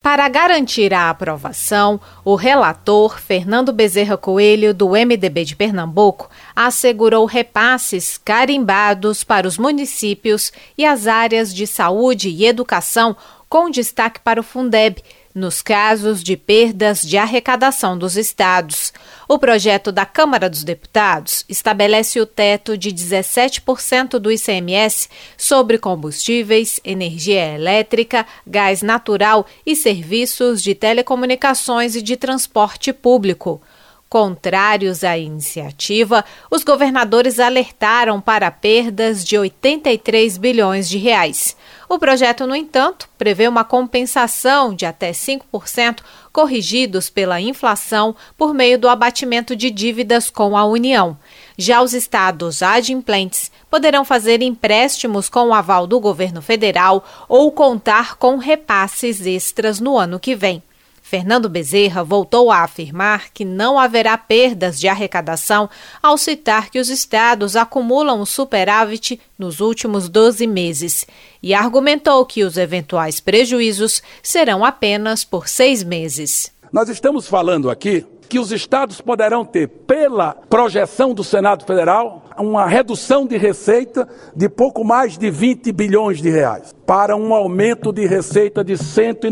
Para garantir a aprovação, o relator Fernando Bezerra Coelho, do MDB de Pernambuco, assegurou repasses carimbados para os municípios e as áreas de saúde e educação, com destaque para o Fundeb, nos casos de perdas de arrecadação dos estados. O projeto da Câmara dos Deputados estabelece o teto de 17% do ICMS sobre combustíveis, energia elétrica, gás natural e serviços de telecomunicações e de transporte público. Contrários à iniciativa, os governadores alertaram para perdas de 83 bilhões de reais. O projeto, no entanto, prevê uma compensação de até 5% corrigidos pela inflação por meio do abatimento de dívidas com a União. Já os estados adimplentes poderão fazer empréstimos com o aval do governo federal ou contar com repasses extras no ano que vem. Fernando Bezerra voltou a afirmar que não haverá perdas de arrecadação ao citar que os estados acumulam o superávit nos últimos 12 meses e argumentou que os eventuais prejuízos serão apenas por 6 meses. Nós estamos falando aqui que os estados poderão ter, pela projeção do Senado Federal, uma redução de receita de pouco mais de 20 bilhões de reais, para um aumento de receita de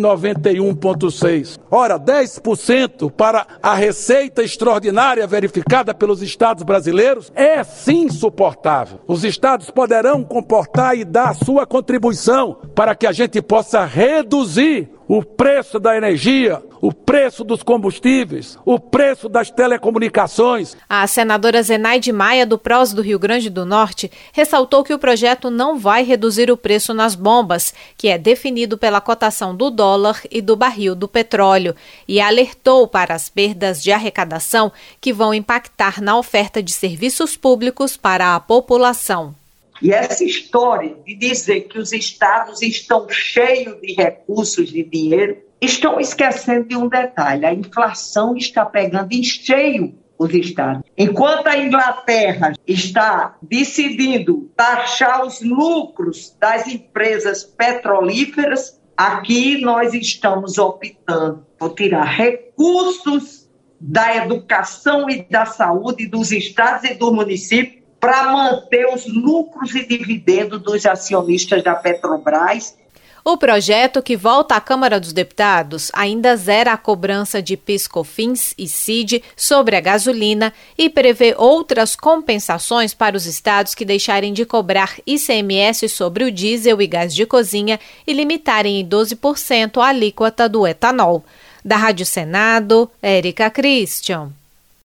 191,6. Ora, 10% para a receita extraordinária verificada pelos estados brasileiros é sim suportável. Os estados poderão comportar e dar a sua contribuição para que a gente possa reduzir o preço da energia, o preço dos combustíveis, o preço das telecomunicações. A senadora Zenaide Maia, do PROS do Rio Grande do Norte, ressaltou que o projeto não vai reduzir o preço nas bombas, que é definido pela cotação do dólar e do barril do petróleo, e alertou para as perdas de arrecadação que vão impactar na oferta de serviços públicos para a população. E essa história de dizer que os estados estão cheios de recursos, de dinheiro, estão esquecendo de um detalhe: a inflação está pegando em cheio os estados. Enquanto a Inglaterra está decidindo taxar os lucros das empresas petrolíferas, aqui nós estamos optando por tirar recursos da educação e da saúde dos estados e do município para manter os lucros e dividendos dos acionistas da Petrobras. O projeto, que volta à Câmara dos Deputados, ainda zera a cobrança de PIS/COFINS e CID sobre a gasolina e prevê outras compensações para os estados que deixarem de cobrar ICMS sobre o diesel e gás de cozinha e limitarem em 12% a alíquota do etanol. Da Rádio Senado, Érica Christian.